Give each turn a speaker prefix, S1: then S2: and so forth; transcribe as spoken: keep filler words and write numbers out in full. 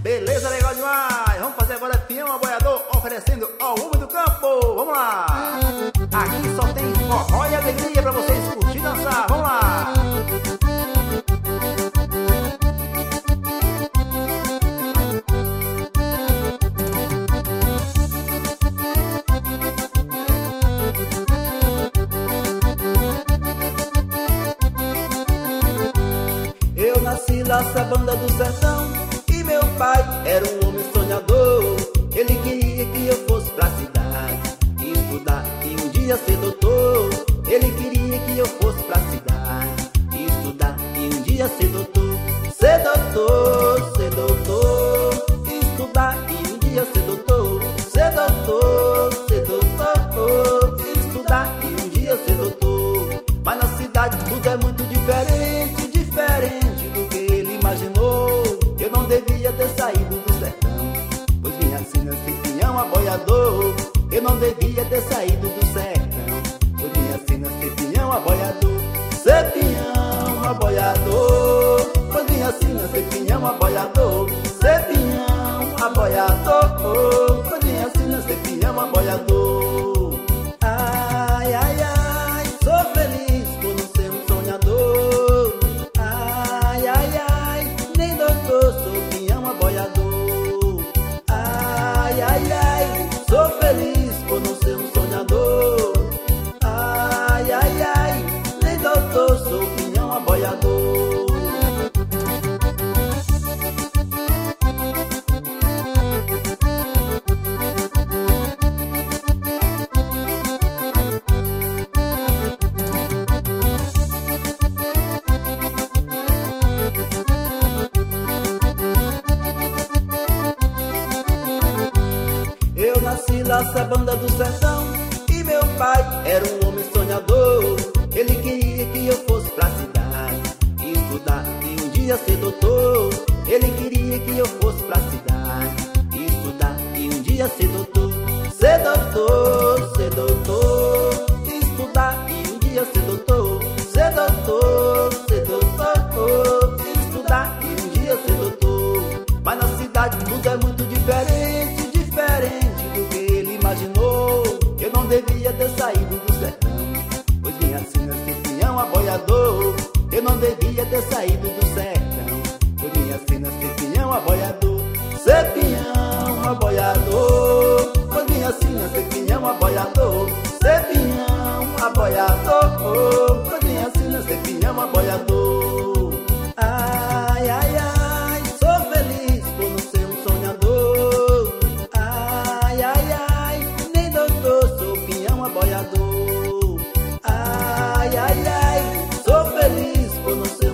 S1: Beleza, legal demais. Vamos fazer agora peão aboiador oferecendo ao homem do campo. Vamos lá. Aqui só tem forró e alegria pra vocês curtir e dançar. Vamos lá.
S2: Eu nasci lá na banda do sertão e meu pai era um homem sonhador. Ele queria que eu fosse pra cidade estudar e um dia ser doutor. Ele queria que eu fosse pra cidade estudar e um dia ser doutor. Ser doutor, ser doutor, estudar e um dia ser doutor. Ser doutor, ser doutor, estudar e um dia ser doutor. Mas na cidade tudo é muito diferente, diferente do que ele imaginou. Eu não devia ter saído do sertão, pois vim assim nascer peão aboiador. Eu não devia ter saído do sertão, pois vim assim nascer peão aboiador. Ser peão aboiador, pois vim assim nascer peão aboiador. Ser peão aboiador, pois vim assim nascer peão aboiador. Ai, ai, ai, sou feliz por não ser um sonhador. Ai, ai, ai, nem doutor, sou peão aboiador. Ai, ai, ai, sou feliz por não ser um sonhador. Ai, ai, ai, nem doutor, sou peão aboiador. Eu nasci lá na banda do sertão e meu pai era um homem sonhador. Ele queria que eu fosse pra cidade estudar e um dia ser doutor. Ele queria que eu fosse pra cidade estudar e um dia ser doutor. Ser doutor, ser doutor, estudar e um dia ser doutor. Ser doutor, ser doutor, estudar e um dia ser doutor. Mas na cidade tudo é muito diferente, diferente do que ele imaginou. Eu não devia ter saído do sertão, pois vim assim nascer peão aboiador. Eu não devia ter saído do sertão, pois vim assim nascer peão aboiador. Ser peão aboiador, pois vim assim nascer peão aboiador. Ser peão aboiador, pois vim assim nascer peão aboiador. Ai, ai, ai, sou feliz por não ser um sonhador. Ai, ai, ai, nem doutor, sou peão aboiador. Ai, ai, ai, sou feliz por não ser